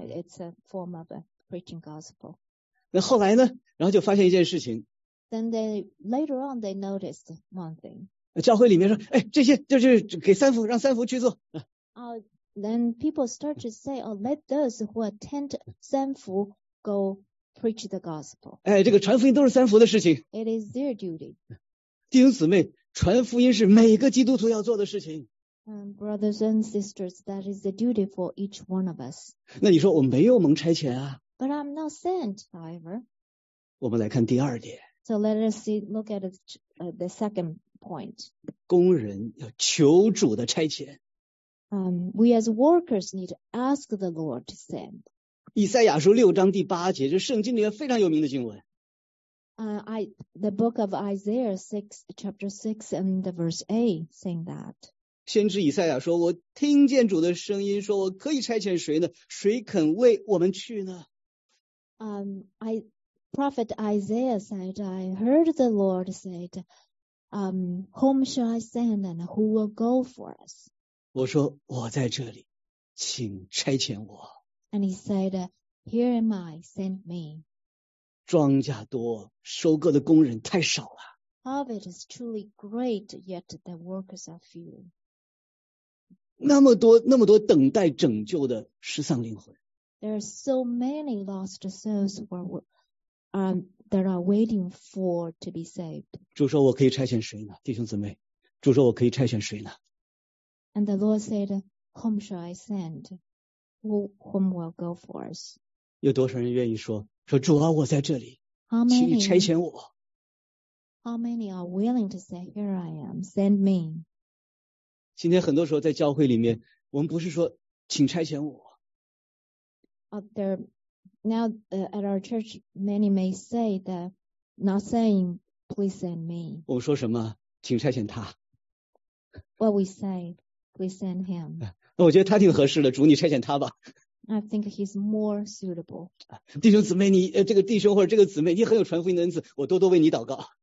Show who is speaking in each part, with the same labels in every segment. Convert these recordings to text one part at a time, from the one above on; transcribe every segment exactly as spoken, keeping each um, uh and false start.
Speaker 1: It's a form of a preaching gospel.
Speaker 2: 那后来呢，然后就发现一件事情。
Speaker 1: Then they later on they noticed one thing.
Speaker 2: 教会里面说，哎，这些就是给三福，让三福去做。
Speaker 1: Uh, then people start to say, oh, let those who attend 三福 go preach the gospel.
Speaker 2: 哎，这个传福音都是三福的事情。
Speaker 1: It is their duty.
Speaker 2: 弟兄姊妹，传福音是每个基督徒要做的事情。
Speaker 1: Um, brothers and sisters, that is the duty for each one of us.
Speaker 2: 那你说我没有蒙差遣啊？
Speaker 1: But I'm not sent, however.
Speaker 2: 我们来看第二点。
Speaker 1: So let us see, look at it, uh, the second point.
Speaker 2: 工人要求主的差遣。
Speaker 1: Um, we as workers need to ask the Lord to send.
Speaker 2: 以赛亚书六章第八节，这圣经里面非常有名的经文。
Speaker 1: Uh, I, the book of Isaiah six, chapter six and the verse eight saying that.
Speaker 2: 先知以赛亚说，我听见主的声音说，我可以差遣谁呢？谁肯为我们去呢？
Speaker 1: Um, I, prophet Isaiah said, I heard the Lord said, um, whom shall I send and who will go for us?
Speaker 2: 我说我在这里，请差遣我。
Speaker 1: And he said, here am I, send me.
Speaker 2: 庄稼多，收割的工人太少了。
Speaker 1: Harvest is truly great, yet the workers are few.
Speaker 2: 那么多那么多等待拯救的失丧灵魂。
Speaker 1: There are so many lost souls who are, um, that are waiting for to be saved.
Speaker 2: 主说我可以差遣谁呢？弟兄姊妹，主说我可以差遣谁呢？
Speaker 1: And the Lord said, whom shall I send? Who, whom will go for us?
Speaker 2: 有多少人愿意说说主啊，我在这里，
Speaker 1: How
Speaker 2: 请你
Speaker 1: many,
Speaker 2: 差遣我？
Speaker 1: how many are willing to say, here I am, send me?
Speaker 2: 今天很多时候在教会里面，我们不是说请差遣我，
Speaker 1: Out there, now uh, at our church, many may say that, not saying, please send me.
Speaker 2: 我们说什么？请差遣他。
Speaker 1: What we say, please send him.
Speaker 2: 那我觉得他挺合适的，主你差遣他吧。
Speaker 1: I think he's more suitable.
Speaker 2: 弟兄姊妹，你呃这个弟兄或者这个姊妹，你很有传福音的恩赐，我多多为你祷告。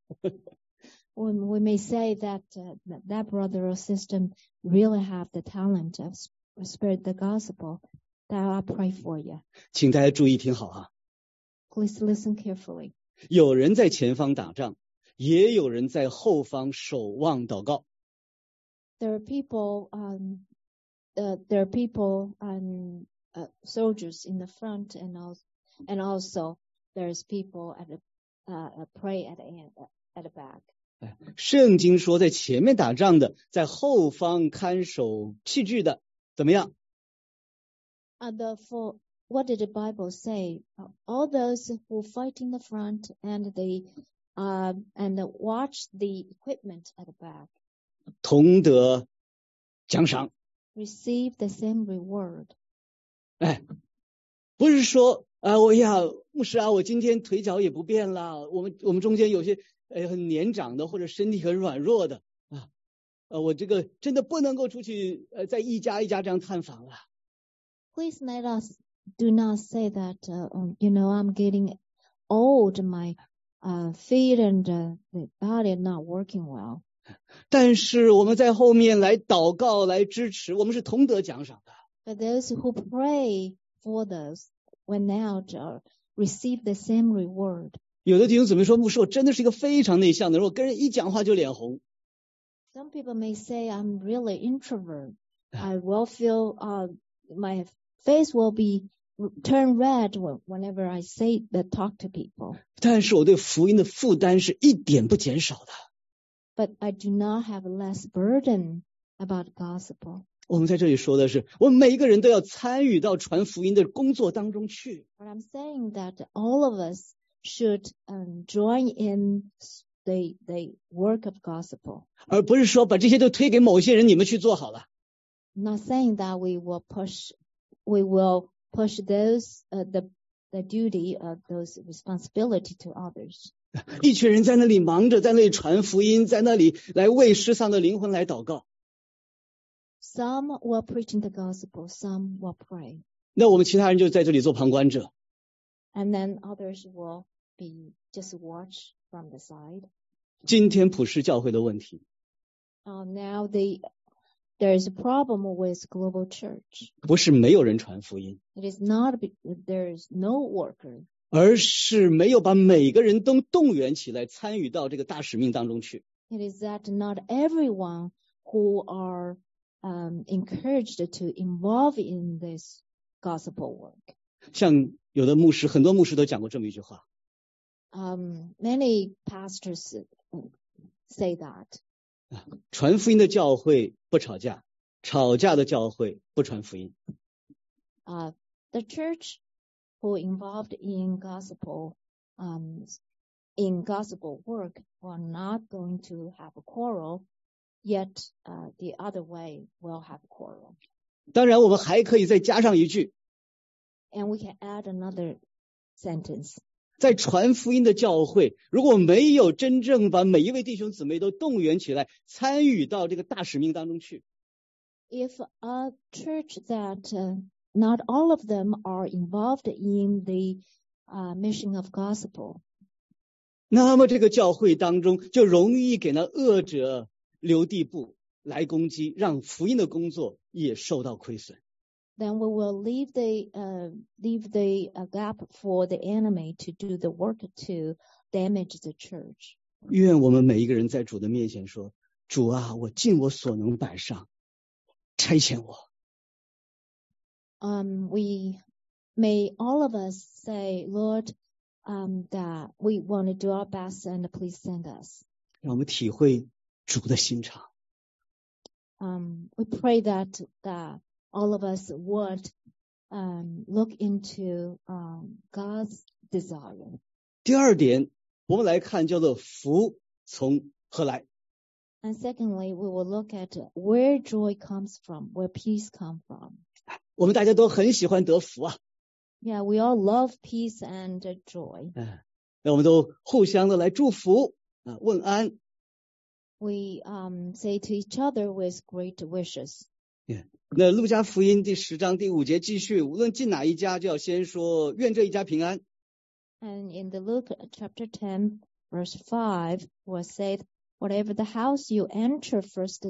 Speaker 1: When we may say that uh, that, that brother or sister really have the talent of spread the gospel, that I pray for you.
Speaker 2: 请大家注意听好啊，
Speaker 1: Please listen carefully.
Speaker 2: 有人在前方打仗，也有人在后方守望祷告。
Speaker 1: There are people, um, uh, there are people and uh, soldiers in the front, and also, and also there's people at the uh, pray at the end, at the back.
Speaker 2: 圣经说，在前面打仗的，在后方看守器具的，怎么样？
Speaker 1: Uh, the, for, what did the Bible say? Uh, all those who fight in the front and they uh, and watch the equipment at the back
Speaker 2: 同得奖赏。
Speaker 1: receive the same reward.
Speaker 2: 哎，不是说啊，我呀，牧师啊，我今天腿脚也不便了，我们我们中间有些呃很年长的或者身体很软弱的啊，呃，我这个真的不能够出去呃在一家一家这样探访了。
Speaker 1: Please let us do not say that, uh, um, you know, I'm getting old, my uh, feet and uh, the body are not working well.
Speaker 2: 但是我们在后面来祷告来支持，我们是同得奖赏的。
Speaker 1: But those who pray for those went out or receive the same reward.
Speaker 2: 有的弟兄姊妹说，牧师，我真的是一个非常内向的人，我跟人一讲话就脸红。
Speaker 1: Some people may say I'm really introvert. I will feel uh, my face will be turn red whenever I say that talk to people.
Speaker 2: 但是我对福音的负担是一点不减少的。
Speaker 1: But I do not have less burden about gospel.
Speaker 2: 我们在这里说的是，我们每一个人都要参与到传福音的工作当中去。
Speaker 1: But I'm saying that all of us should um, join in the the work of gospel.
Speaker 2: 而不是说把这些都推给某些人，你们去做好了。
Speaker 1: I'm not saying that we will push, we will push those uh, the the duty of those responsibility to others.
Speaker 2: 一群人在那里忙着，在那里传福音，在那里来为失丧的灵魂来祷告。
Speaker 1: Some were preaching the gospel, some will pray.
Speaker 2: 那我们其他人就在这里做旁观者。
Speaker 1: And then others will be just watch from the side.
Speaker 2: 今天普世教会的问题，
Speaker 1: Uh, now the there is a problem with global church.
Speaker 2: 不是没有人传福音，
Speaker 1: It is not there is no worker,
Speaker 2: 而是没有把每个人都动员起来参与到这个大使命当中去。
Speaker 1: it is that not everyone who are um, encouraged to involve in this gospel work.
Speaker 2: 像有的牧师，很多牧师都讲过这么一句话，
Speaker 1: Um, many pastors say that.
Speaker 2: 传福音的教会不吵架，吵架的教会不传福音。
Speaker 1: Uh, the church who involved in gospel um, in gospel work are not going to have a quarrel, yet uh, the other way will have a quarrel.
Speaker 2: 当然我们还可以再加上一句，
Speaker 1: And we can add another sentence.
Speaker 2: 在传福音的教会，如果没有真正把每一位弟兄姊妹都动员起来参与到这个大使命当中去，
Speaker 1: If a church that uh, not all of them are involved in the uh, mission of gospel,
Speaker 2: 那么这个教会当中就容易给那恶者留地步来攻击，让福音的工作也受到亏损。
Speaker 1: then we will leave the uh, leave the uh, gap for the enemy to do the work to damage the church.
Speaker 2: 愿我们每一个人在主的面前说，主啊，我尽我所能摆上，差遣我。
Speaker 1: Um, we may all of us say, Lord, um, that we want to do our best and please send us.
Speaker 2: 让我们体会主的心肠。
Speaker 1: Um, we pray that that all of us would um, look into um, God's desire.
Speaker 2: 第二点，我们来看叫做福从何来。
Speaker 1: And secondly, we will look at where joy comes from, where peace comes from.
Speaker 2: 我们大家都很喜欢得福啊，
Speaker 1: Yeah, we all love peace and uh, joy.
Speaker 2: 嗯，那我们都互相的来祝福啊，问安。
Speaker 1: We um, say to each other with great wishes.
Speaker 2: 那路加福音第十章第五节继续，无论进哪一家，就要先说愿这一家平安。
Speaker 1: And in the Luke chapter ten, verse five, was said, whatever the house you enter first,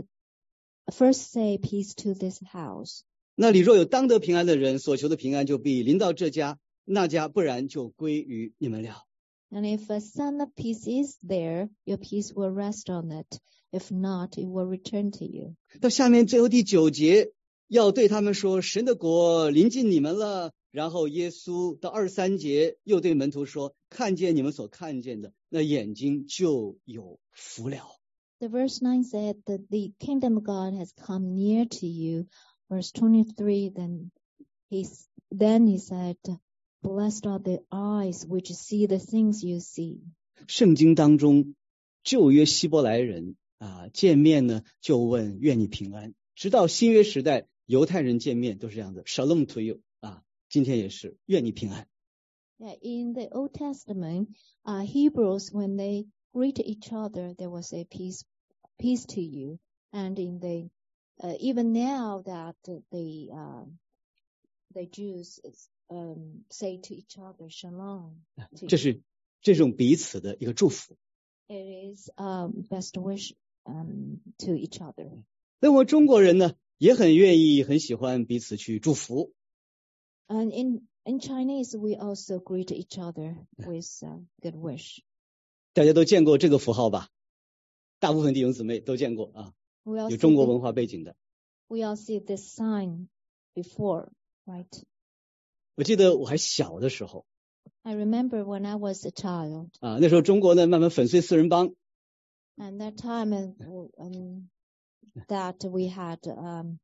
Speaker 1: first say peace to this house.
Speaker 2: 那里若有当得平安的人，所求的平安就必临到这家那家，不然就归于你们了。
Speaker 1: And if a son of peace is there, your peace will rest on it. If not, it will return to you.
Speaker 2: 到下面最后第九节，要对他们说，神的国临近你们了。然后耶稣到二十三节又对门徒说，看见你们所看见的，那眼睛就有福了。
Speaker 1: The verse nine said that the kingdom of God has come near to you. Verse twenty-three, then he, then he said, blessed are the eyes which see the things you see.
Speaker 2: 圣经当中旧约希伯来人啊见面呢就问愿你平安，直到新约时代犹太人见面都是这样的 Shalom to you 啊，今天也是愿你平安。
Speaker 1: Yeah, in the Old Testament, uh, Hebrews, when they greet each other, they will say peace, peace to you. And in the uh, even now that the uh, the Jews um, say to each other shalom. To
Speaker 2: 这是这种彼此的一个祝福。
Speaker 1: It is um, best wish um, to each other.
Speaker 2: 那么中国人呢也很愿意很喜欢彼此去祝福。
Speaker 1: And in in Chinese, we also greet each other with uh, good wish.
Speaker 2: 大家都见过这个符号吧？大部分弟兄姊妹都见过啊，
Speaker 1: We all
Speaker 2: 有
Speaker 1: see
Speaker 2: 中国
Speaker 1: the-
Speaker 2: 文化背景的。
Speaker 1: we all see this sign before, right?
Speaker 2: 我记得我还小的时候
Speaker 1: I remember when I was a child,
Speaker 2: 啊，那时候中国呢慢慢粉碎四人帮，
Speaker 1: and that time uh, w- um, that we had um,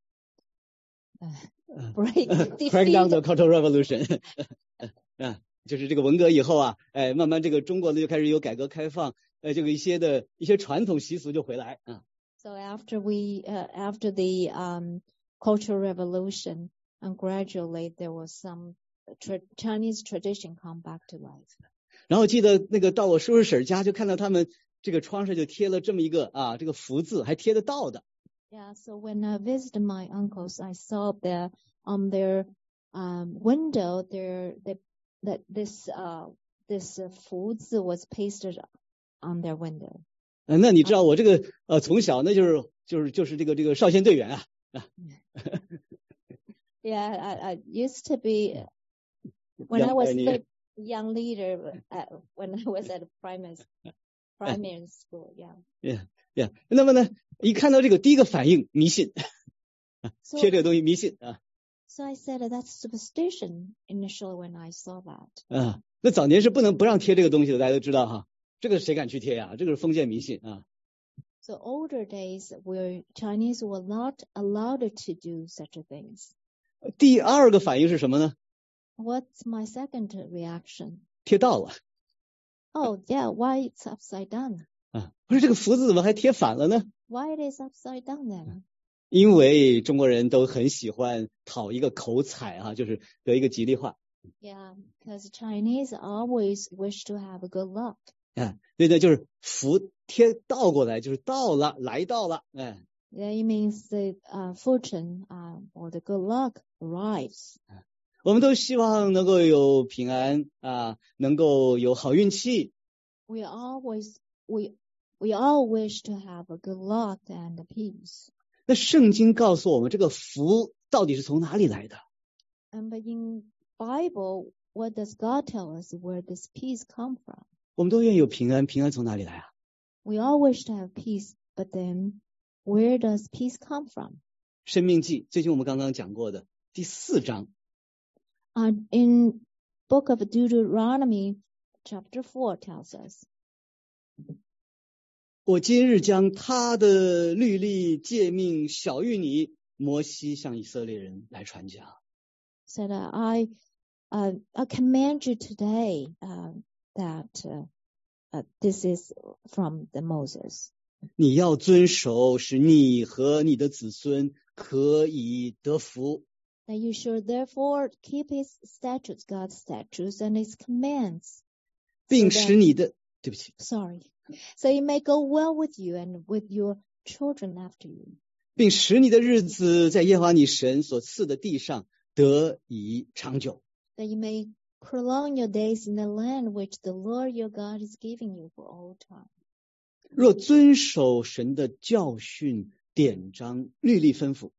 Speaker 1: uh, break
Speaker 2: Crack down the
Speaker 1: defeat,
Speaker 2: Cultural Revolution 啊，就是这个文革以后啊，哎，慢慢这个中国呢就开始有改革开放，呃，这个一些的一些传统习俗就回来啊。
Speaker 1: so after we uh, after the um, Cultural Revolution, and gradually there was some tra- Chinese tradition come back to life.
Speaker 2: 然后记得那个到我叔叔婶家，就看到他们这个窗上就贴了这么一个啊，这个福字还贴得到的。
Speaker 1: Yeah, so when I visited my uncles, I saw that on their um, window there that that this uh this uh, 福字 was pasted on their window.
Speaker 2: 呃，那你知道我这个呃从小那就是就是就是这个这个少先队员啊，
Speaker 1: Yeah, I, I used to be when
Speaker 2: Young
Speaker 1: I was
Speaker 2: pioneer.
Speaker 1: the young leader uh, when I was at primary primary school. Yeah.
Speaker 2: Yeah, yeah. 那么呢，一看到这个，第一个反应迷信，
Speaker 1: So
Speaker 2: 贴这个东西迷信啊
Speaker 1: so I said that's superstition initially when I saw that.
Speaker 2: 啊。那早年是不能不让贴这个东西的，大家都知道哈。这个谁敢去贴呀？这个是封建迷信啊。
Speaker 1: So older days where Chinese were not allowed to do such things.
Speaker 2: 第二个反应是什么呢？
Speaker 1: What's my second reaction?
Speaker 2: 贴到了
Speaker 1: Oh yeah, why it's upside down?
Speaker 2: 啊。不是这个福字怎么还贴反了呢？
Speaker 1: Why it is upside down then?
Speaker 2: 因为中国人都很喜欢讨一个口彩啊，就是得一个吉利话。
Speaker 1: Yeah, because Chinese always wish to have a good luck.
Speaker 2: 啊，对对，就是福贴倒过来就是到了，来到了，哎。
Speaker 1: Yeah, it means the uh, fortune uh, or the good luck arrives.
Speaker 2: 我们都希望能够有平安啊，能够有好运气。
Speaker 1: We always we we all wish to have a good luck and peace.
Speaker 2: 那圣经告诉我们，这个福到底是从哪里来的？
Speaker 1: And but in Bible, what does God tell us where this peace come from?
Speaker 2: 我们都愿意有平安，平安从哪里来啊？
Speaker 1: We all wish to have peace, but then where does peace come from?
Speaker 2: 申命记，最近我们刚刚讲过的第四章。
Speaker 1: Uh, in book of Deuteronomy, chapter four tells us,
Speaker 2: 我今日将他的律例诫命晓谕你，摩西向以色列人来传讲。
Speaker 1: said, uh, I, uh, I command you today uh, that uh, uh, this is from the Moses.
Speaker 2: 你要遵守，使你和你的子孙可以得福。
Speaker 1: That you should therefore keep his statutes, God's statutes, and his commands.
Speaker 2: 并
Speaker 1: So that-
Speaker 2: 使你的，对不起，
Speaker 1: Sorry. So it may go well with you and with your children after you.
Speaker 2: 并使你的日子在耶和华你神所赐的地上得以长久。
Speaker 1: That you may prolong your days in the land which the Lord your God is giving you for all time.
Speaker 2: 若遵守神的教训、典章、律例吩咐，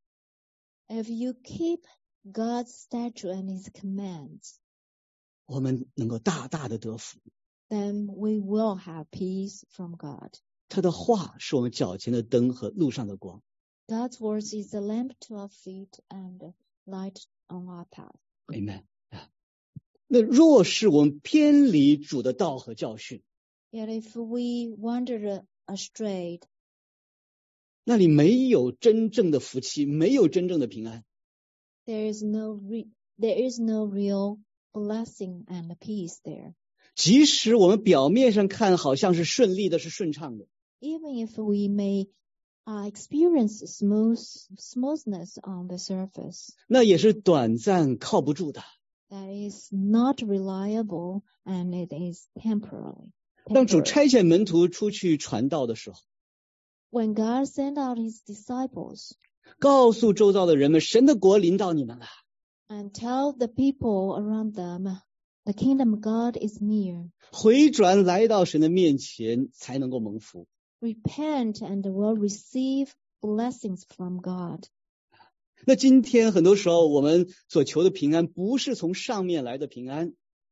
Speaker 1: If you keep God's statute and his commands,
Speaker 2: 我们能够大大的得福。
Speaker 1: then we will have peace from God.
Speaker 2: 他的话是我们脚前的灯和路上的光。
Speaker 1: God's words is a lamp to our feet and a light on our path.
Speaker 2: Amen 啊。那若是我们偏离主的道和教训，
Speaker 1: Yet if we wander astray,
Speaker 2: 那里没有真正的福气，没有真正的平安。
Speaker 1: there is no re- there is no real blessing and peace there.
Speaker 2: 即使我们表面上看好像是顺利的，是顺畅的，
Speaker 1: Even if we may uh, experience smooth smoothness on the surface,
Speaker 2: 那也是短暂靠不住的。
Speaker 1: that is not reliable and it is temporary.
Speaker 2: 当主
Speaker 1: temporary.
Speaker 2: 差遣门徒出去传道的时候，
Speaker 1: When God sent out his disciples
Speaker 2: 告诉周遭的人们，神的国临到你们了。
Speaker 1: and tell the people around them, the kingdom of God is near.
Speaker 2: 回转来到神的面前，才能够蒙福。
Speaker 1: Repent and will receive blessings from God.
Speaker 2: 那今天很多时候我们所求的平安，不是从上面来的平安，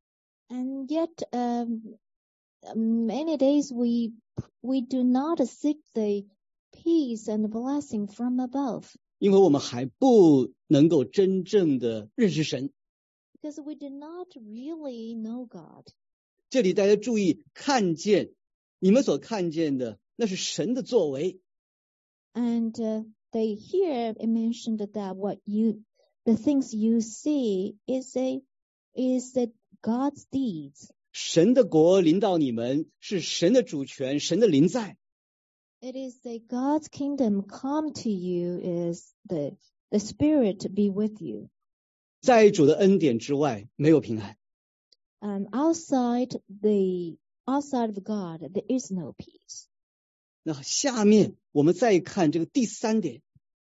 Speaker 1: And yet, um, many days we we do not seek the peace and blessing from above
Speaker 2: 因为我们还不能够真正的认识神。
Speaker 1: because we do not really know God.
Speaker 2: 这里大家注意，看见你们所看见的，那是神的作为。
Speaker 1: And uh, they here it mentioned that what you, the things you see is a is the God's deeds.
Speaker 2: 神的国临到你们，是神的主权，神的临在。
Speaker 1: It is the God's kingdom come to you is the the Spirit to be with you.
Speaker 2: 在主的恩典之外，没有平安。
Speaker 1: And outside the outside of God, there is no peace.
Speaker 2: 那下面我们再看这个第三点，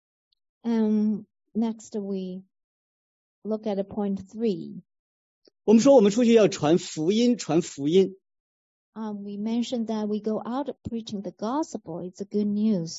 Speaker 1: And next we look at point three.
Speaker 2: 我们说我们出去要传福音，传福音。
Speaker 1: Um, we mentioned that we go out preaching the gospel. It's a good news.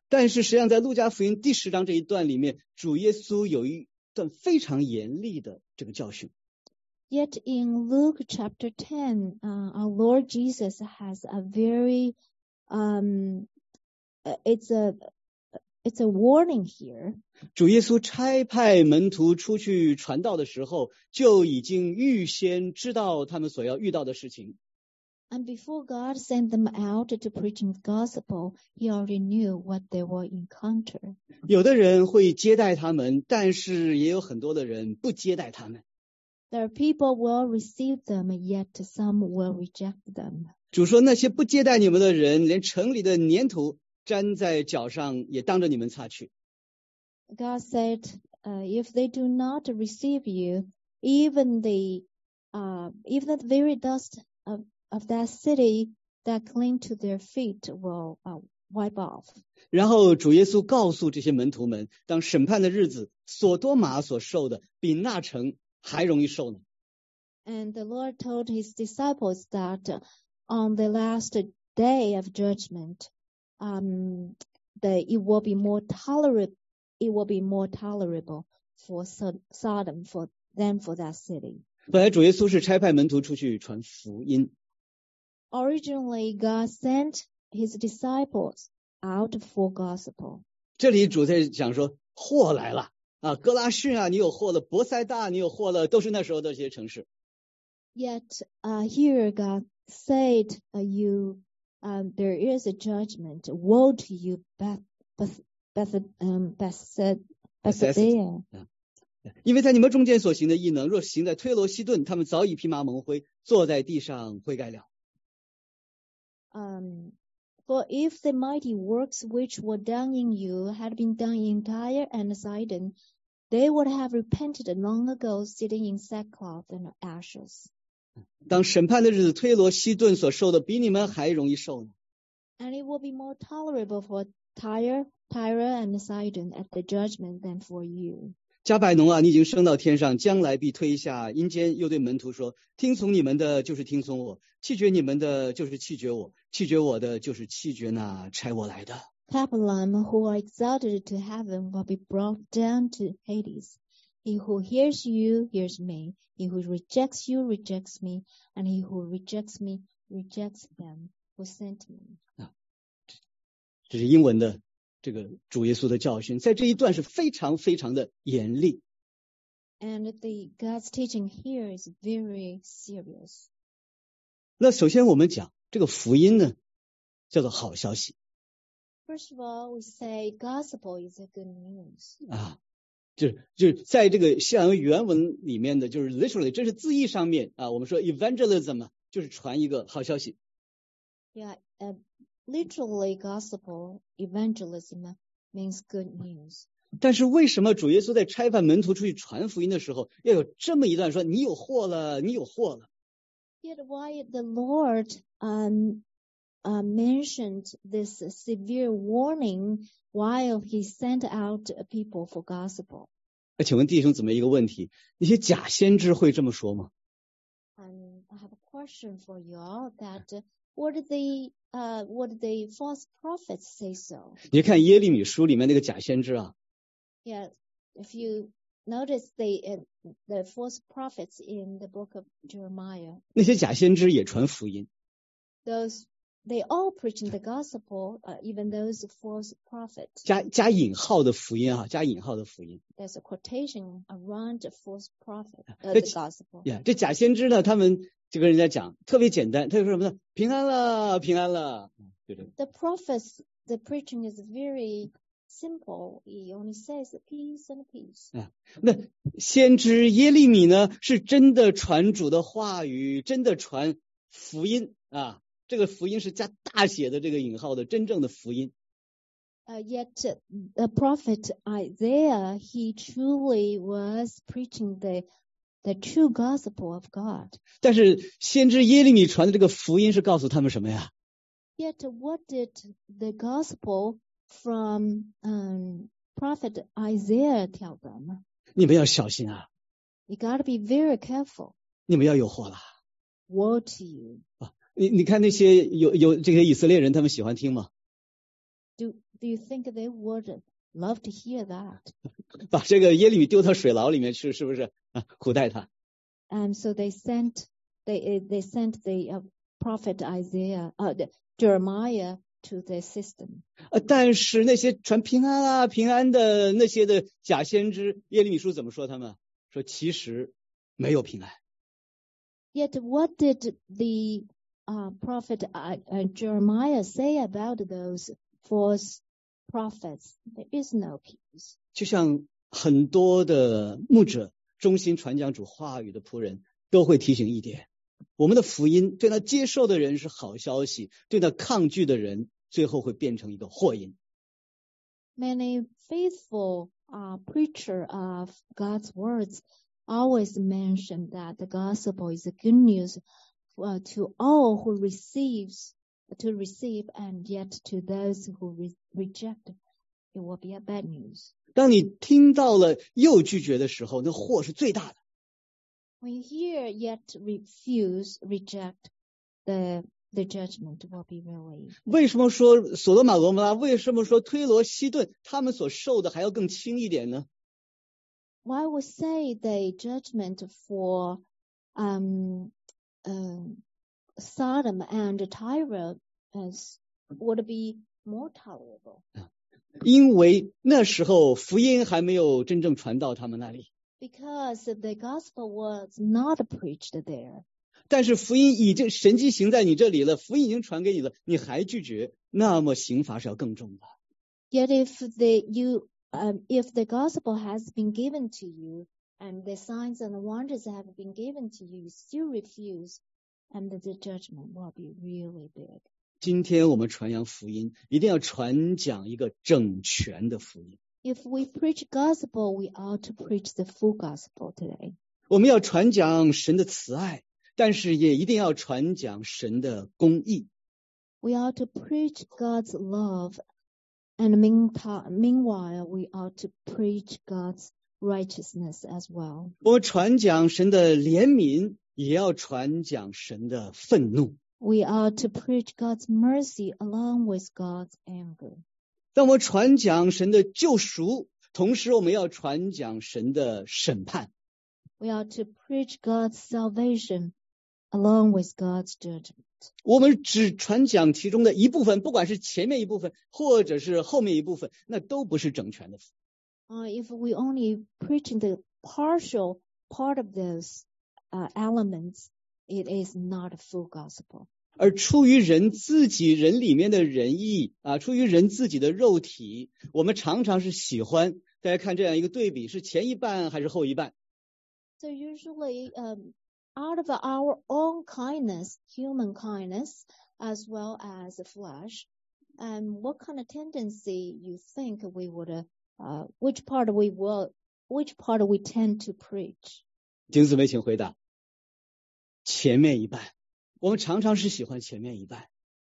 Speaker 2: 但是实际上在路加福音第十章这一段里面，主耶稣有一段非常严厉的这个教训。
Speaker 1: Yet in Luke chapter ten, uh, our Lord Jesus has a very, um, it's a, it's a warning here.
Speaker 2: 主耶稣差派门徒出去传道的时候，就已经预先知道他们所要遇到的事情。
Speaker 1: And before God sent them out to preaching the gospel, He already knew what they will encounter.
Speaker 2: 有的人会接待他们，但是也有很多的人不接待他们。
Speaker 1: There are people will receive them, yet some will reject them.
Speaker 2: 主说那些不接待你们的人，连城里的粘土粘在脚上也当着你们擦去。
Speaker 1: God said, uh, if they do not receive you, even the, uh, even the very dust of of that city that cling to their feet will uh, wipe off.
Speaker 2: 然后主耶稣告诉这些门徒们，当审判的日子，所多玛所受的比那城还容易受呢。
Speaker 1: And the Lord told his disciples that on the last day of judgment, um, that it will be more tolerable, it will be more tolerable for Sodom for than for that city.
Speaker 2: 本来主耶稣是差派门徒出去传福音。
Speaker 1: Originally, God sent his disciples out for gospel.
Speaker 2: 这里主在讲说，祸来了啊，哥拉汛啊，你有祸了；伯赛大，你有祸了，都是那时候的这些城市。
Speaker 1: Yet, uh, here God said, uh, "You, um, there is a judgment. Woe to you, Beth, Beth, Beth, um, Beth, Bethsaida."
Speaker 2: 因为在你们中间所行的异能，若行在推罗西顿，他们早已披麻蒙灰，坐在地上悔改了。
Speaker 1: Um, for if the mighty works which were done in you had been done in Tyre and Sidon, they would have repented long ago, sitting in sackcloth and ashes.
Speaker 2: 当审判的日子，推罗西顿所受的比你们还容易受呢。
Speaker 1: And it will be more tolerable for Tyre, Tyre and Sidon at the judgment than for you.
Speaker 2: 加百农啊，你已经升到天上，将来必推下阴间。又对门徒说：听从你们的，就是听从我；弃绝你们的，就是弃绝我；弃绝我的，就是弃绝那差我来的。
Speaker 1: Papillon, who are exalted to heaven, will be brought down to Hades. He who hears you hears me. He who rejects you rejects me, and he who rejects me rejects him who sent me.
Speaker 2: 啊，这是英文的这个主耶稣的教训，在这一段是非常非常的严厉。
Speaker 1: And the God's teaching here is very serious.
Speaker 2: 那首先我们讲这个福音呢，叫做好消息。
Speaker 1: First of all, we say gospel is a good news.
Speaker 2: 啊，就是就是在这个西洋原文里面的，就是 literally， 这是字义上面啊，我们说 evangelism 就是传一个好消息。
Speaker 1: Yeah, uh, literally gospel evangelism means good news.
Speaker 2: 但是为什么主耶稣在差派门徒出去传福音的时候，要有这么一段说你有祸了，你有祸了？
Speaker 1: Yet why the Lord um, uh, mentioned this severe warning while he sent out people for gospel?
Speaker 2: 那请问弟兄姊妹一个问题，那些假先知会这么说吗？
Speaker 1: And I have a question for you all that uh, what did the uh, what did the false prophets say so?
Speaker 2: 你看耶利米书里面那个假先知啊，
Speaker 1: Yeah, if you notice the uh, the false prophets in the book of Jeremiah,
Speaker 2: 那些假先知也传福音，
Speaker 1: those they all preaching the gospel, uh, even those false prophets.
Speaker 2: 加加引号的福音啊，加引号的福音。
Speaker 1: There's a quotation around the false prophet, uh, the gospel.
Speaker 2: 呀，这假先知呢，他们就跟人家讲特别简单，他就说什么呢？平安了，平安了，就这个。
Speaker 1: The prophets, the preaching is very simple. He only says peace and peace.
Speaker 2: 啊，那先知耶利米呢，是真的传主的话语，真的传福音啊。这个福音是加大写的这个引号的真正的福音。
Speaker 1: Uh, yet uh, the prophet Isaiah, he truly was preaching the the true gospel of God.
Speaker 2: 但是先知耶利米传的这个福音是告诉他们什么呀？
Speaker 1: Yet what did the gospel from um, prophet Isaiah tell them?
Speaker 2: 你们要小心啊！
Speaker 1: You got to be very careful.
Speaker 2: 你们要有祸了。
Speaker 1: Woe to you.
Speaker 2: 啊，你你看那些有有这些以色列人，他们喜欢听吗？
Speaker 1: Do Do you think they would love to hear that?
Speaker 2: 把这个耶利米丢到水牢里面去，是不是啊？苦待他。
Speaker 1: And so they sent they they sent the uh, prophet Isaiah, uh, the Jeremiah to the system.
Speaker 2: 呃，但是那些传平安啊、平安的那些的假先知，耶利米书怎么说他们？说其实没有平安。
Speaker 1: Yet what did the uh, prophet uh, uh, Jeremiah say about those false prophets? There is no peace.
Speaker 2: 就像很多的牧者、忠心传讲主话语的仆人都会提醒一点：我们的福音对那接受的人是好消息，对那抗拒的人最后会变成一个祸因。
Speaker 1: Many faithful uh, preacher of God's words always mention that the gospel is a good news uh, to all who receives to receive, and yet to those who re- reject, it will be a bad news.
Speaker 2: 当你听到了又拒绝的时候，那祸是最大的。
Speaker 1: When you hear yet refuse, reject, the the judgment will be really.
Speaker 2: 为什么说所罗马俄摩拉？为什么说推罗西顿他们所受的还要更轻一点呢？
Speaker 1: Why would say the judgment for um, uh, Sodom and Tyre as would be more tolerable?
Speaker 2: 因为那时候福音还没有真正传到他们那里。
Speaker 1: Because the gospel was not preached there.
Speaker 2: 但是福音已经神迹行在你这里了，福音已经传给你了，你还拒绝，那么刑罚是要更重的。
Speaker 1: Yet if the you um, if the gospel has been given to you and the signs and the wonders have been given to you, you still refuse, and the judgment will be really big.
Speaker 2: 今天我们传扬福音，一定要传讲一个整全的福音。
Speaker 1: If we preach gospel, we ought to preach the full gospel today.
Speaker 2: 我们要传讲神的慈爱，但是也一定要传讲神的公义。
Speaker 1: We ought to preach God's love, and meantime, meanwhile, we ought to preach God's righteousness as well.
Speaker 2: 我们传讲神的怜悯，也要传讲神的愤怒。
Speaker 1: We ought to preach God's mercy along with God's anger.
Speaker 2: 当我们传讲神的救赎，同时我们要传讲神的审判。
Speaker 1: We ought to preach God's salvation along with God's judgment.
Speaker 2: 我们只传讲其中的一部分，不管是前面一部分或者是后面一部分，那都不是整全的。
Speaker 1: Uh, if we only preach the partial part of those uh, elements, it is not a full gospel.
Speaker 2: 而出于人自己人里面的仁义啊，出于人自己的肉体，我们常常是喜欢大家看这样一个对比，是前一半还是后一半？
Speaker 1: So usually, um, out of our own kindness, human kindness, as well as flesh, and what kind of tendency you think we would, uh, uh, which part we will, which part we tend to preach?
Speaker 2: 弟兄姊妹，请回答。前面一半，我们常常是喜欢前面一半。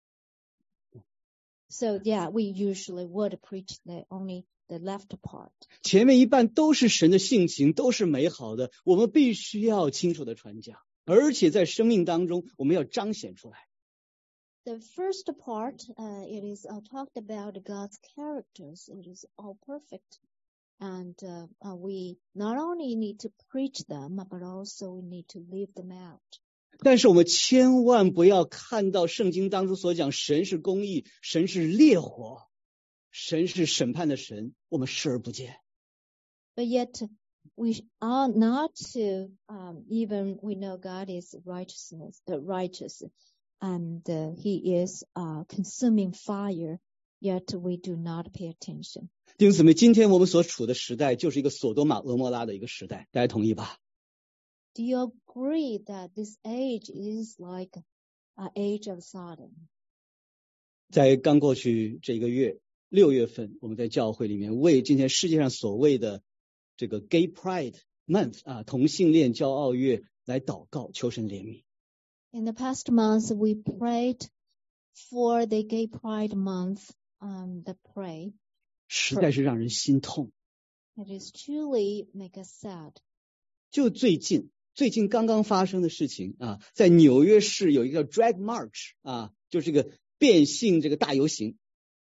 Speaker 1: So yeah, we usually would preach the only the left part.
Speaker 2: 前面一半都是神的性情，都是美好的，我们必须要清楚的传讲，而且在生命当中我们要彰显出来。
Speaker 1: The first part, uh, it is uh, talked about God's characters. It is all perfect. And uh, uh, we not only need to preach them, but also we need to live them out.
Speaker 2: 但是我们千万不要看到圣经当中所讲神是公义，神是烈火，神是审判的神，我们视而不见。
Speaker 1: But yet we are not to, um, even we know God is righteousness, the righteous, and uh, He is uh, consuming fire, yet we do not pay attention.
Speaker 2: 弟兄姊妹，今天我们所处的时代就是一个索多玛俄摩拉的一个时代，大家同意吧？
Speaker 1: Do you agree that this age is like an age of Sodom?
Speaker 2: 在刚过去这个月六月份，我们在教会里面为今天世界上所谓的这个 Gay Pride Month 啊，同性恋骄傲月来祷告，求神怜悯。
Speaker 1: In the past months, we prayed for the Gay Pride Month, um, the pray.
Speaker 2: 实在是让人心痛。
Speaker 1: It is truly make us sad.
Speaker 2: 就最近最近刚刚发生的事情啊，在纽约市有一个 Drag March 啊，就是这个变性这个大游行。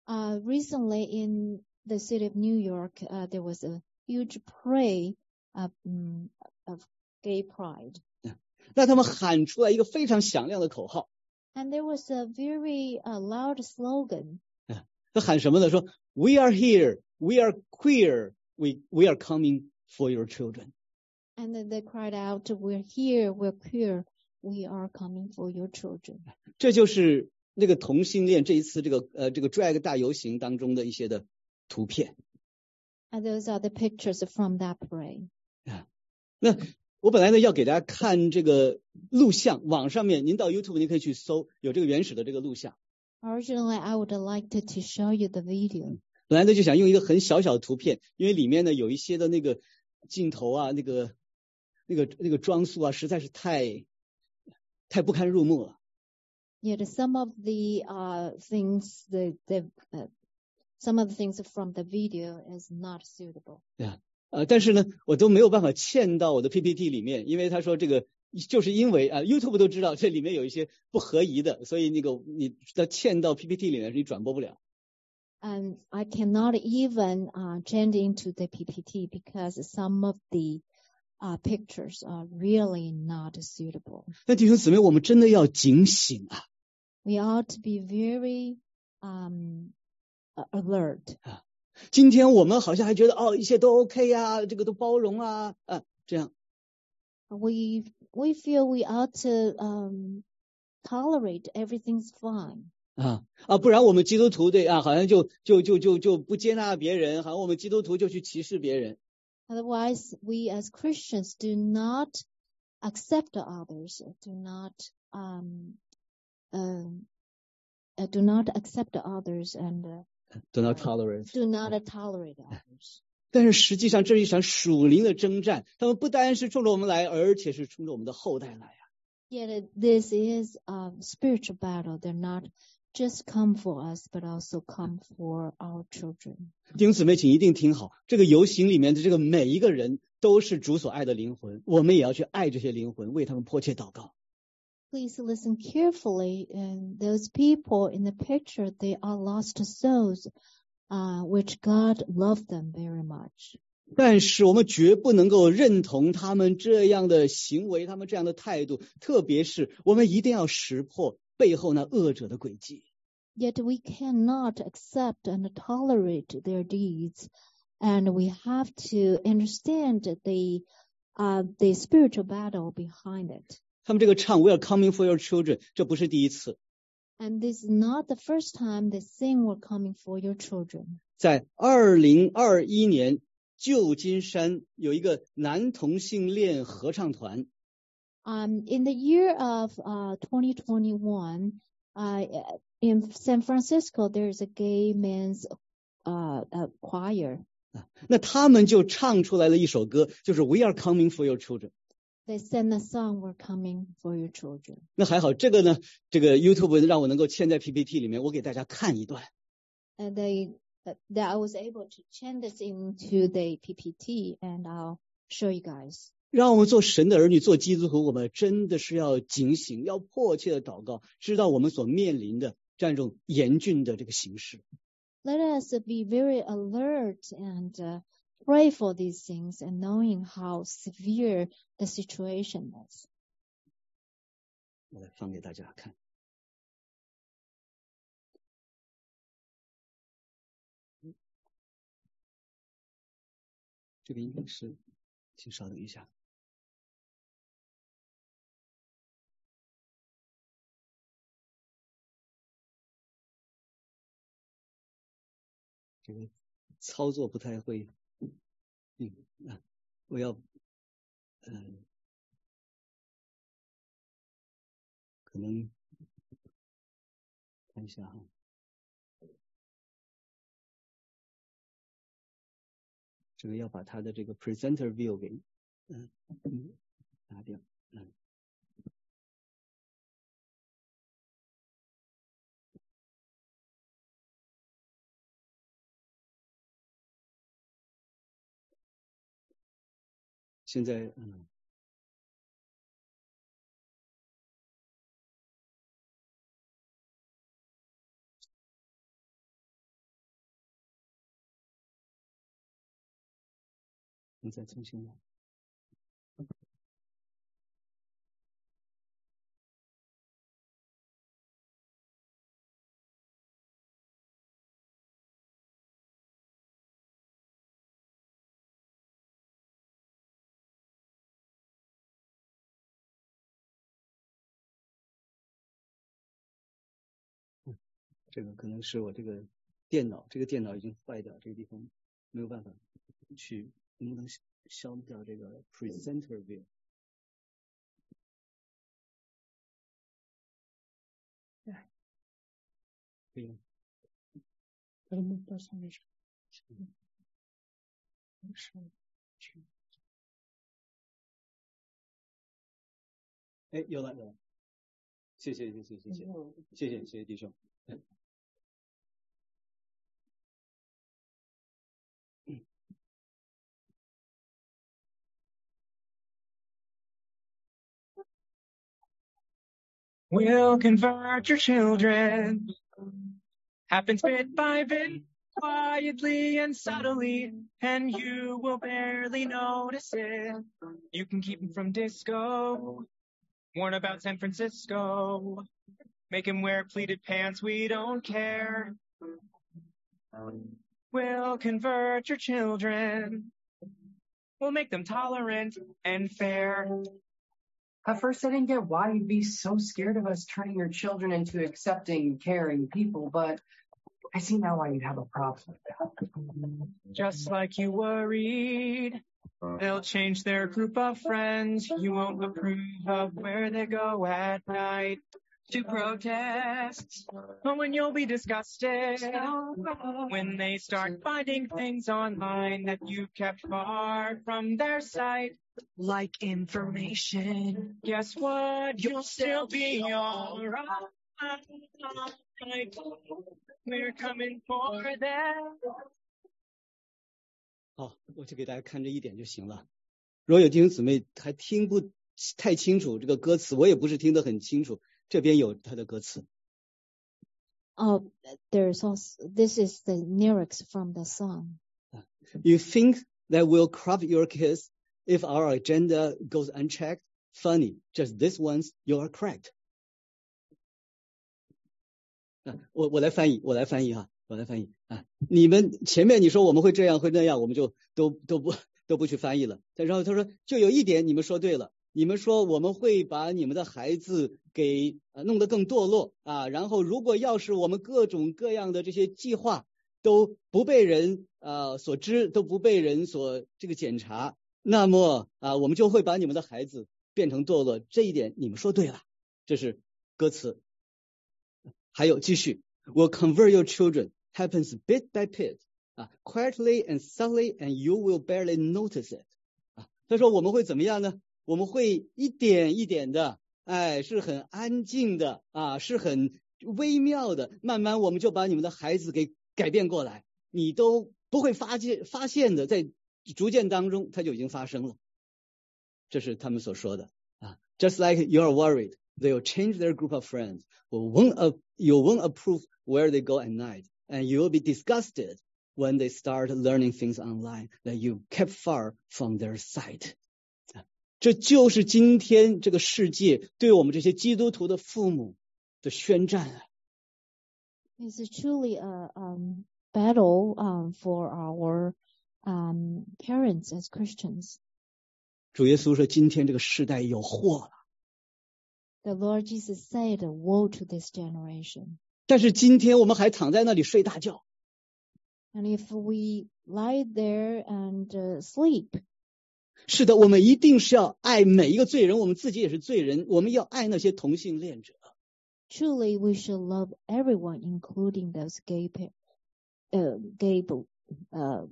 Speaker 1: Uh, recently in the city of New York, uh, there was a huge parade of, um, of gay pride.
Speaker 2: 那他们喊出来一个非常响亮的口号。
Speaker 1: And there was a very uh, loud slogan.
Speaker 2: 他喊什么呢？说 We are here, we are queer, we we are coming for your children.
Speaker 1: And then they cried out, We're here, we're queer, we are coming for your children.
Speaker 2: 这就是那个同性恋这一次这个呃这个 drag 大游行当中的一些的图片。
Speaker 1: And those are the pictures from that parade.
Speaker 2: 啊，那我本来呢要给大家看这个录像，网上面您到 YouTube 您可以去搜，有这个原始的这个录像。
Speaker 1: Originally, I would like to, to show you the video.
Speaker 2: 本来呢就想用一个很小小的图片，因为里面呢有一些的那个镜头啊，那个那个那个装束啊，实在是太太不堪入目了。
Speaker 1: Yet some of the uh, things, the the uh, some of the things from the video is not suitable.
Speaker 2: 对啊，呃，但是呢，我都没有办法嵌到我的 P P T 里面，因为他说这个就是因为啊 ，YouTube 都知道这里面有一些不合宜的，所以那个你要嵌到 P P T 里面，你转播不了。
Speaker 1: And I cannot even uh, change into the P P T because some of the uh, pictures are really not suitable.
Speaker 2: 那弟兄姊妹，我们真的要警醒啊！
Speaker 1: We ought to be very um, alert.
Speaker 2: 啊，今天我们好像还觉得哦，一切都 OK 呀、啊，这个都包容啊，啊，这样。
Speaker 1: We we feel we ought to um, tolerate everything's fine.
Speaker 2: 啊啊，不然我们基督徒对啊，好像就就就就就不接纳别人，好像我们基督徒就去歧视别人。
Speaker 1: Otherwise, we as Christians do not accept others, do not um, uh, uh, do not accept others, and uh,
Speaker 2: do not tolerate.
Speaker 1: do not tolerate others.
Speaker 2: 但是实际上，这是一场属灵的征战，他们不单是冲着我们来，而且是冲着我们的后代来啊。
Speaker 1: Yet this is a spiritual battle. They're not just come for us, but also come for our children.
Speaker 2: 弟兄姊妹，请一定听好，这个游行里面的这个每一个人都是主所爱的灵魂，我们也要去爱这些灵魂，为他们迫切祷告。
Speaker 1: Please listen carefully. And those people in the picture, they are lost souls, uh, which God loved them very much.
Speaker 2: 但是我们绝不能够认同他们这样的行为，他们这样的态度，特别是我们一定要识破背后那恶者的诡计。
Speaker 1: Yet we cannot accept and tolerate their deeds, and we have to understand the uh, the spiritual battle behind it.
Speaker 2: 他们这个唱 We are coming for your children， 这不是第一次。
Speaker 1: And this is not the first time they sing We're coming for your children.
Speaker 2: 在二零二一年，旧金山有一个男同性恋合唱团。
Speaker 1: Um, in the year of uh, twenty twenty-one, uh, in San Francisco, there's a gay men's uh, uh, choir.
Speaker 2: 那他们就唱出来了一首歌，就是 We are coming for your children。
Speaker 1: They sang a song, We're coming for your children.
Speaker 2: 那还好，这个呢，这个 YouTube 让我能够嵌在 P P T 里面，我给大家看一段。
Speaker 1: And they, that I was able to change this into the P P T, and I'll show you guys.
Speaker 2: 让我们做神的儿女，做基督徒，我们真的是要警醒，要迫切的祷告，知道我们所面临的这样一种严峻的这个形势。
Speaker 1: Let us be very alert and uh, pray for these things, and knowing how severe the situation is.
Speaker 2: 我来放给大家看。这个应该是，请稍等一下。这个操作不太会，嗯啊，我要，嗯、呃，可能看一下哈。这个要把它的这个 presenter view 给嗯嗯拿掉，嗯。现在嗯。 你再重新来。这个可能是我这个电脑，这个电脑已经坏掉，这个地方没有办法去，能不能消掉这个 presenter view？ 可以吗？哎，有了有了，谢谢谢谢谢谢谢谢谢谢弟兄。
Speaker 3: We'll convert your children. Happens bit by bit, quietly and subtly, and you will barely notice it. You can keep him from disco, warn about San Francisco, make him wear pleated pants, we don't care. We'll convert your children. We'll make them tolerant and fair.
Speaker 4: At first, I didn't get why you'd be so scared of us turning your children into accepting, caring people, but I see now why you'd have a problem with that.
Speaker 3: Just like you worried, they'll change their group of friends. You won't approve of where they go at night to protest. But when you'll be disgusted when they start finding things online that you kept far from their sight, like information. Guess what? You'll still be alright. We're coming for them.
Speaker 2: 好，我就给大家看这一点就行了。如果有弟兄姊妹还听不太清楚这个歌词，我也不是听得很清楚，这边有它的歌词。
Speaker 1: Oh, there's also, this is the lyrics from the song.
Speaker 2: You think that we'll corrupt your kids if our agenda goes unchecked? Funny, just this once, you are correct. 啊，我我来翻译，我来翻译哈，我来翻译啊。你们前面你说我们会这样会那样，我们就都都不都不去翻译了。然后他说，就有一点你们说对了，你们说我们会把你们的孩子给呃弄得更堕落啊。然后如果要是我们各种各样的这些计划都不被人呃所知，都不被人所这个检查，那么啊我们就会把你们的孩子变成堕落。这一点你们说对了，这是歌词。还有继续 ，Will convert your children happens bit by bit 啊 ，quietly and subtly, and you will barely notice it 啊。他说我们会怎么样呢？我们会一点一点的，哎，是很安静的啊，是很微妙的，慢慢我们就把你们的孩子给改变过来，你都不会发现发现的，在逐渐当中它就已经发生了。这是他们所说的啊 ，Just like you are worried, they'll change their group of friends. Well, won't uh, you won't approve where they go at night, and you will be disgusted when they start learning things online that you kept far from their sight. 这就是今天这个世界对我们这些基督徒的父母的宣战啊。
Speaker 1: It's truly a um, battle um, for our um, parents as Christians.
Speaker 2: 主耶稣说，今天这个世代有祸了。
Speaker 1: The Lord Jesus said, "Woe to this generation."
Speaker 2: 但是今天我们还躺在那里睡大觉。
Speaker 1: And if we lie there and uh, sleep.
Speaker 2: 是的，我们一定是要爱每一个罪人，我们自己也是罪人，我们要爱那些同性恋者。
Speaker 1: Truly, we should love everyone, including those gay, uh, gay, uh,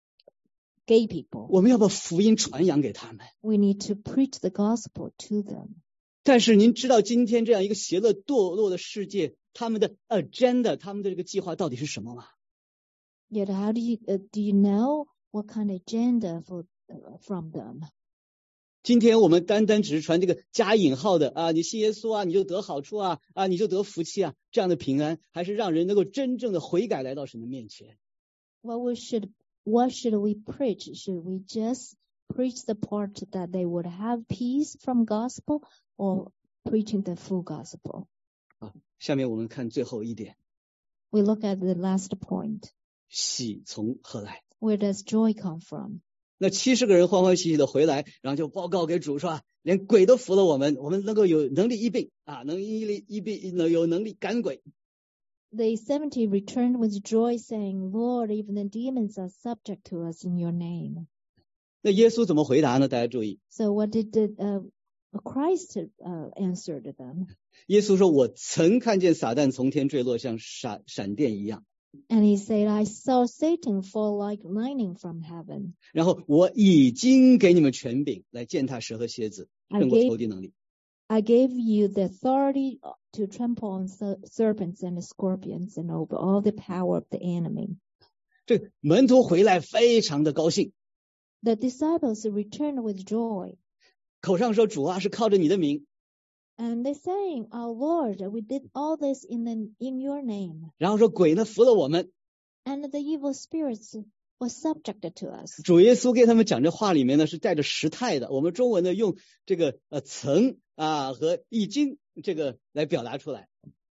Speaker 1: gay people.
Speaker 2: 我们要把福音传扬给他们。
Speaker 1: We need to preach the gospel to them.
Speaker 2: 但是您知道今天这样一个邪恶堕落的世界，他们的 agenda， 他们的这个计划到底是什么吗？
Speaker 1: Yet, how do you uh, do you know what kind of agenda for uh, from them?
Speaker 2: 今天我们单单只是传这个加引号的啊，你信耶稣啊，你就得好处啊，啊，你就得福气啊，这样的平安，还是让人能够真正的悔改来到神的面前？
Speaker 1: What we should, what should we preach? Should we just preach the part that they would have peace from gospel or preaching the full gospel.
Speaker 2: 啊，下面我们看最后一点，
Speaker 1: We look at the last point.
Speaker 2: 喜从何来？
Speaker 1: Where does joy come from?
Speaker 2: 那七十个人欢欢喜喜的回来，然后就报告给主说，连鬼都服了我们，我们能够有能力医病啊，能医医病，能有能力赶鬼。
Speaker 1: The seventy returned with joy, saying, Lord, even the demons are subject to us in your name.
Speaker 2: 那耶稣怎么回答呢？大家注意，
Speaker 1: So what did the, uh, Christ uh, answer to them?
Speaker 2: 耶稣说：“我曾看见撒旦从天坠落，像闪闪电一样。
Speaker 1: And he said, I saw Satan fall like lightning from heaven.
Speaker 2: 然后我已经给你们权柄来践踏蛇和蝎子，
Speaker 1: I
Speaker 2: 胜过
Speaker 1: gave-
Speaker 2: 仇敌能力。
Speaker 1: I gave you the authority to trample on ser- serpents and scorpions and over all the power of the enemy.
Speaker 2: 这个门徒回来非常的高兴，
Speaker 1: The disciples returned with joy.
Speaker 2: 口上说主啊是靠着你的名，
Speaker 1: And they saying, Our Lord, we did all this in the, in your name.
Speaker 2: 然后说鬼呢服了我们。
Speaker 1: And the evil spirits were subjected to us.
Speaker 2: 主耶稣给他们讲这话里面呢是带着时态的，我们中文呢用这个呃曾啊和已经这个来表达出来。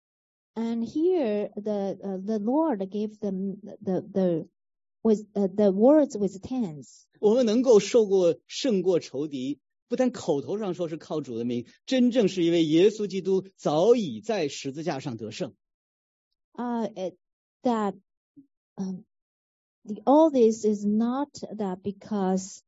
Speaker 1: And here the uh, the Lord gave them the the with uh, the words with tense.
Speaker 2: 我们能够受过胜过仇敌，不但口头上说是靠主的名，真正是因为耶稣基督早已在十字架上得胜。
Speaker 1: Uh, it, that um, the, all this is not that because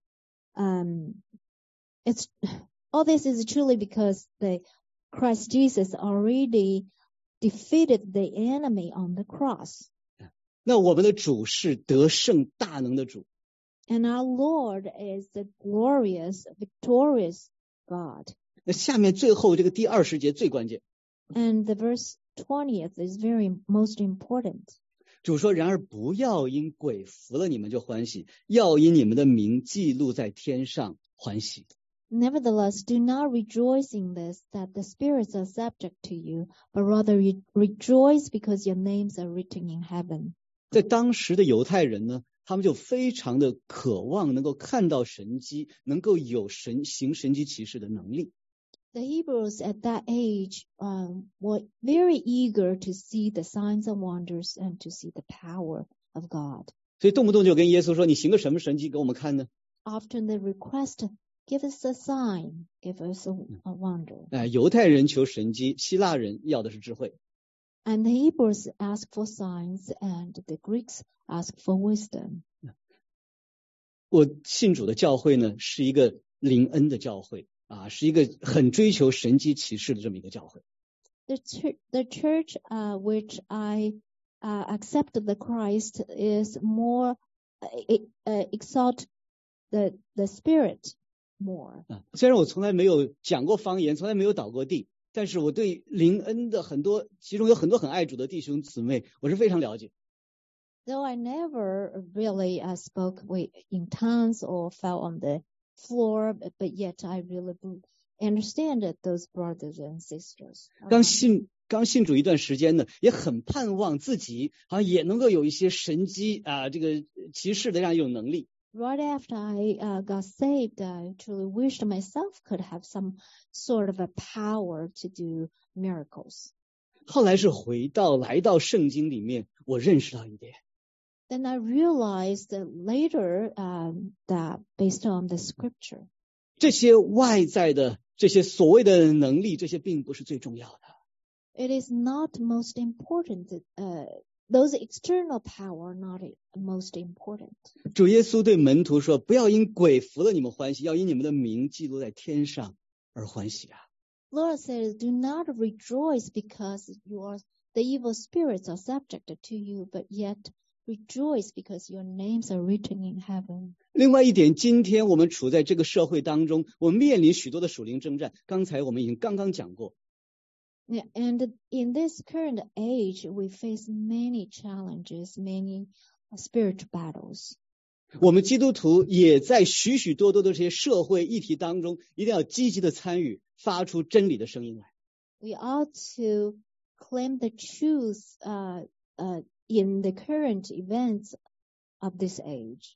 Speaker 1: um, it's all this is truly because the Christ Jesus already defeated the enemy on the cross.
Speaker 2: 那我们的主是得胜大能的主，
Speaker 1: And our Lord is the glorious, victorious God.
Speaker 2: 那下面最后这个第二十节最关键，
Speaker 1: And the verse twentieth is very most important.
Speaker 2: 主说：“然而不要因鬼服了你们就欢喜，要因你们的名记录在天上欢喜。”
Speaker 1: Nevertheless, do not rejoice in this, that the spirits are subject to you, but rather re- rejoice because your names are written in heaven.
Speaker 2: 在当时的犹太人呢，他们就非常的渴望能够看到神迹，能够有神行神迹奇事的能力。
Speaker 1: The Hebrews at that age um, were very eager to see the signs and wonders and to see the power of God.
Speaker 2: 所以动不动就跟耶稣说：“你行个什么神迹给我们看呢
Speaker 1: Often they request, give us a sign, give us a, a wonder. ？”
Speaker 2: 哎，犹太人求神迹，希腊人要的是智慧。
Speaker 1: And the Hebrews ask for signs and the Greeks ask for wisdom.
Speaker 2: 我信主的教会呢，是一个灵恩的教会啊，是一个很追求神迹奇事的这么一个教会。
Speaker 1: The, ch- the church uh, which I uh, accepted the Christ is more uh, uh, exalt the the Spirit more.
Speaker 2: 啊，虽然我从来没有讲过方言，从来没有倒过地，但是我对灵恩的很多，其中有很多很爱主的弟兄姊妹，我是非常了解。
Speaker 1: Though I never really uh, spoke with, in tongues or fell on the floor, but, but yet I really understand that those brothers and sisters.
Speaker 2: 刚信刚信主一段时间呢，也很盼望自己好像也能够有一些神迹啊，这个奇事的这样一种能力。
Speaker 1: Right after I uh, got saved, I truly wished myself could have some sort of a power to do miracles.
Speaker 2: 后来是回到来到圣经里面，我认识到一点，
Speaker 1: Then I realized that later um, that based on the scripture,
Speaker 2: 这些外在的这些所谓的能力，这些并不是最重要的。
Speaker 1: it is not most important. Uh, those external power are not most important.
Speaker 2: 主耶稣对门徒说：“不要因鬼服了你们欢喜，要因你们的名记录在天上而欢喜啊！”
Speaker 1: Lord says, "Do not rejoice because you are the evil spirits are subjected to you, but yet rejoice because your names are written in heaven."
Speaker 2: 另外一点，今天我们处在这个社会当中，我们面临许多的属灵征战。刚才我们已经刚刚讲过，
Speaker 1: Yeah, and in this current age, we face many challenges, many spiritual battles.
Speaker 2: 我们基督徒也在许许多多的这些社会议题当中，一定要积极的参与，发出真理的声音来。
Speaker 1: We ought to claim the truth uh, uh, in the current events of this age.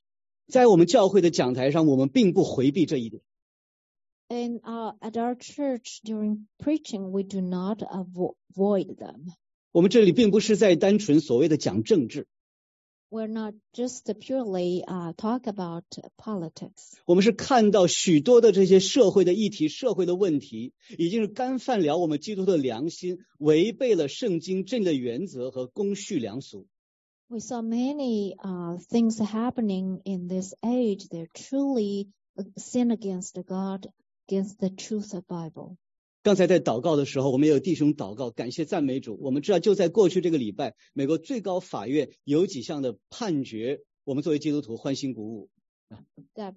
Speaker 2: 在我们教会的讲台上，我们并不回避这一点。
Speaker 1: And uh, at our church during preaching, we do not avo- avoid them.
Speaker 2: 我们这里并不是在单纯所谓的讲政治。
Speaker 1: We're not just purely uh, talk about politics.
Speaker 2: 我们是看到许多的这些社会的议题、社会的问题，已经是干犯了我们基督徒的良心，违背了圣经真理的原则和公序良俗。
Speaker 1: We saw many uh, things happening in this age. They're truly a sin against God, against the truth of Bible.
Speaker 2: 刚才在祷告的时候，我们也有弟兄祷告，感谢赞美主。我们知道就在过去这个礼拜，美国最高法院有几项的判决，我们作为基督徒欢欣鼓舞。
Speaker 1: That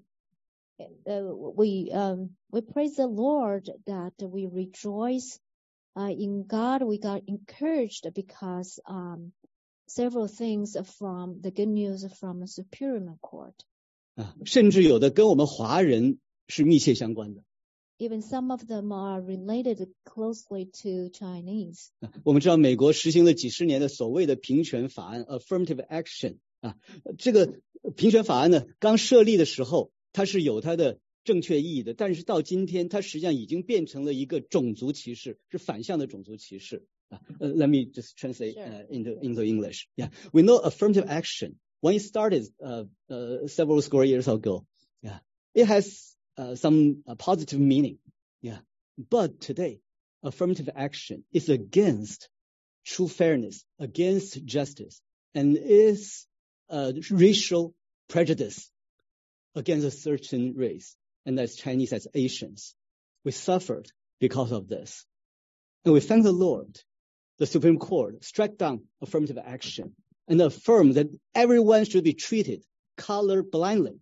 Speaker 1: uh, we um, we praise the Lord that we rejoice uh, in God. We got encouraged because um, several things from the good news from the Supreme Court.
Speaker 2: 啊，甚至有的跟我们华人是密切相关的。
Speaker 1: Even some of them are related closely to Chinese.
Speaker 2: 我们知道美国实行了几十年的所谓的平权法案 affirmative action 啊，这个平权法案呢，刚设立的时候它是有它的正确意义的，但是到今天它实际上已经变成了一个种族歧视，是反向的种族歧视啊。Uh, let me just translate uh, into into English. Yeah, we know affirmative action when it started uh, uh, several score years ago. Yeah, it has Uh, some uh, positive meaning, yeah. But today, affirmative action is against true fairness, against justice, and is uh, racial prejudice against a certain race, and that's Chinese as Asians. We suffered because of this. And we thank the Lord. The Supreme Court struck down affirmative action and affirmed that everyone should be treated color blindly.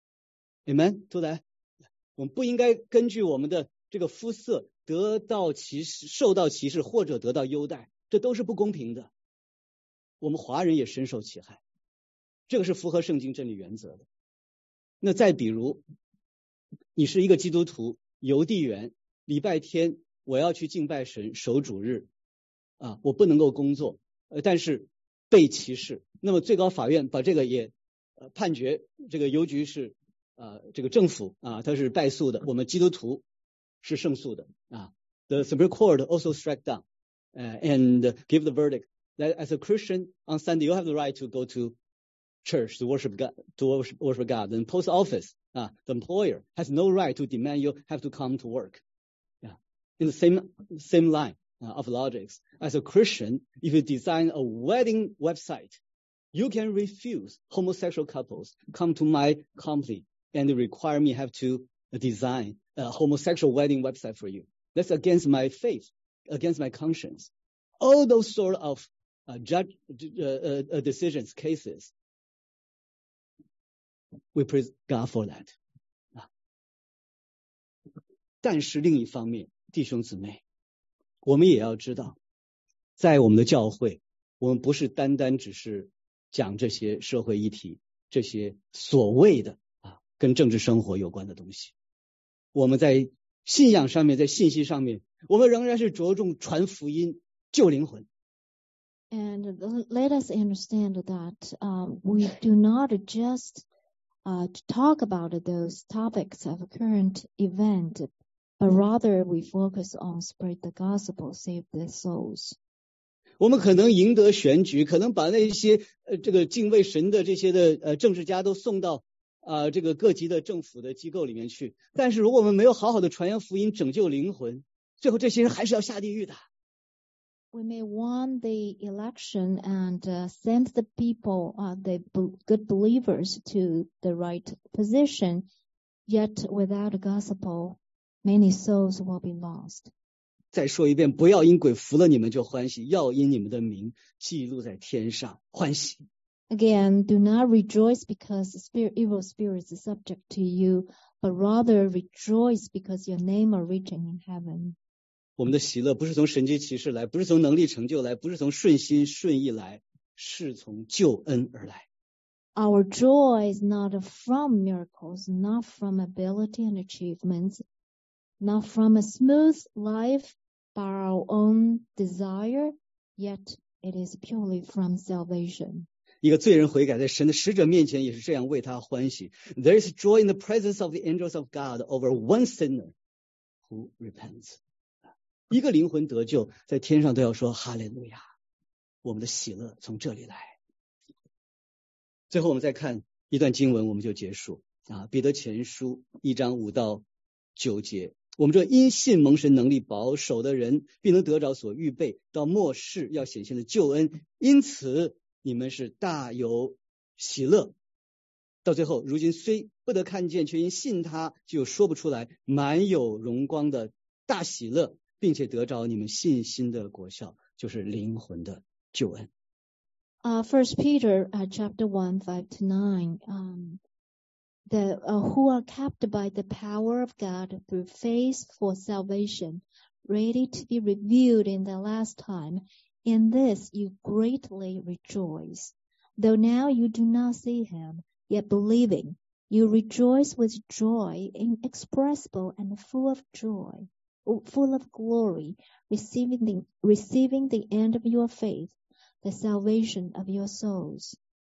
Speaker 2: Amen? 对不对？我们不应该根据我们的这个肤色得到歧视、受到歧视或者得到优待，这都是不公平的。我们华人也深受其害，这个是符合圣经真理原则的。那再比如，你是一个基督徒，邮递员，礼拜天我要去敬拜神，守主日啊，我不能够工作，呃，但是被歧视，那么最高法院把这个也呃判决这个邮局是。啊、呃，这个政府啊，它是败诉的，我们基督徒是胜诉的啊。The Supreme Court also struck down uh, and give the verdict that as a Christian on Sunday you have the right to go to church to worship God, to worship, worship God. And post office, uh, the employer has no right to demand you have to come to work. Yeah, in the same same line uh, of logics, as a Christian, if you design a wedding website, you can refuse homosexual couples come to my company. And require me have to design a homosexual wedding website for you. That's against my faith, against my conscience. All those sort of uh, judge uh, uh, decisions, cases, we praise God for that. 啊，但是另一方面，弟兄姊妹，我们也要知道，在我们的教会，我们不是单单只是讲这些社会议题，这些所谓的。跟政治生活有关的东西，我们在信仰上面，在信息上面，我们仍然是着重传福音、救灵魂。
Speaker 1: And let us understand that uh, we do not just uh, talk about those topics of current event, but rather we focus on spread the gospel, save the souls.
Speaker 2: 我们可能赢得选举，可能把那些呃这个敬畏神的这些的呃政治家都送到。啊、呃，这个各级的政府的机构里面去，但是如果我们没有好好的传扬福音，拯救灵魂，最后这些人还是要下地狱的。
Speaker 1: We may won the election and uh, send the people, uh, the good believers, to the right position, yet without the gospel, many souls will be lost.
Speaker 2: 再说一遍，不要因鬼服了你们就欢喜，要因你们的名记录在天上欢喜。
Speaker 1: Again, do not rejoice because spirit, evil spirits are subject to you, but rather rejoice because your name are written in heaven.
Speaker 2: 我们的喜乐不是从神迹奇事来，不是从能力成就来，不是从顺心顺意来，是从救恩而来。
Speaker 1: Our joy is not from miracles, not from ability and achievements, not from a smooth life, by our own desire, yet it is purely from salvation.
Speaker 2: 一个罪人悔改，在神的使者面前也是这样为他欢喜。There is joy in the presence of the angels of God over one sinner who repents. 一个灵魂得救，在天上都要说哈利路亚，我们的喜乐从这里来。最后我们再看一段经文，我们就结束啊。彼得前书一章五到九节，我们这因信蒙神能力保守的人，必能得着所预备到末世要显现的救恩，因此你们是大有喜乐。到最后，如今虽不得看见，却因信他，就说不出来，满有荣光的大喜乐，并且得着你们信心的果效，就是灵魂的救恩。
Speaker 1: Uh, First Peter uh, chapter one, five to nine. Um, the uh, who are kept by the power of God through faith for salvation, ready to be revealed in the last time. In this you greatly rejoice, though now you do not see him, yet believing, you rejoice with joy inexpressible and full of joy, full of glory, receiving the receiving the end of your faith.The salvation of your souls.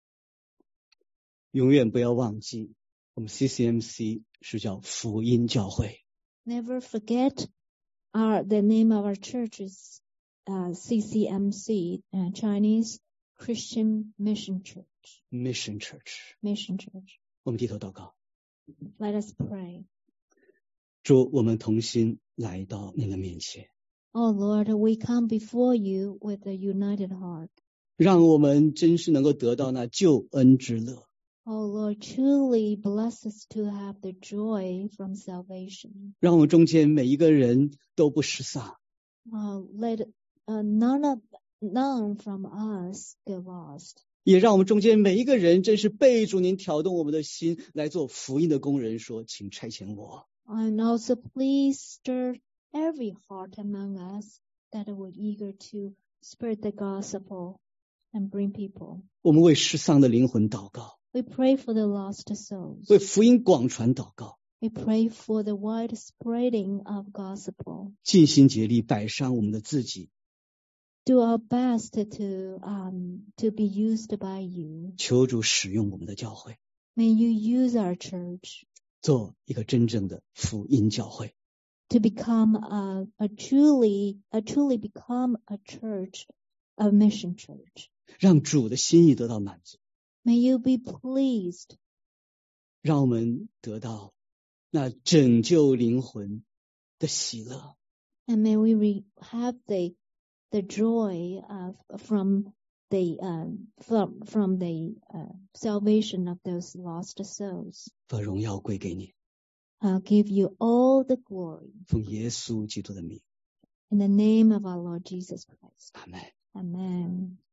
Speaker 2: 永远不要忘记，我们 C C M C 是叫福音教会。
Speaker 1: Never forget our the name of our church is uh, C C M C, uh, Chinese Christian Mission Church.
Speaker 2: Mission Church.
Speaker 1: Mission Church.
Speaker 2: 我们低头祷告。
Speaker 1: Let us pray.
Speaker 2: 主，我们同心来到您的面前。
Speaker 1: Oh Lord, we come before you with a united heart.
Speaker 2: 让我们真是能够得到那救恩之乐。
Speaker 1: Oh Lord, truly bless us to have the joy from salvation.
Speaker 2: 让我们中间每一个人都不失丧。
Speaker 1: Uh, let uh, none of none from us get lost.
Speaker 2: 也让我们中间每一个人真是被主您挑动我们的心，来做福音的工人，说，请差遣我。
Speaker 1: And also please stir.Every heart among us that were eager to spread the gospel and bring people.
Speaker 2: 我们为失丧的灵魂祷告。
Speaker 1: We pray for the lost souls.
Speaker 2: 为福音广传祷告。
Speaker 1: We pray for the wide spreading of gospel.
Speaker 2: 尽心竭力摆上我们的自己。
Speaker 1: Do our best to um to be used by you.
Speaker 2: 求主使用我们的教会。
Speaker 1: May you use our church.
Speaker 2: 做一个真正的福音教会。
Speaker 1: To become a, a truly, a truly become a church, a mission church.
Speaker 2: 让主的心意得到满足。
Speaker 1: May you be pleased.
Speaker 2: 让我们得到那拯救灵魂的喜乐。
Speaker 1: And may we re- have the the joy of from the uh, from from the uh, salvation of those lost souls.
Speaker 2: 把荣耀归给你。
Speaker 1: I'll give you all the glory.
Speaker 2: 奉耶稣基督的名。
Speaker 1: In the name of our Lord Jesus Christ.
Speaker 2: Amen.
Speaker 1: Amen.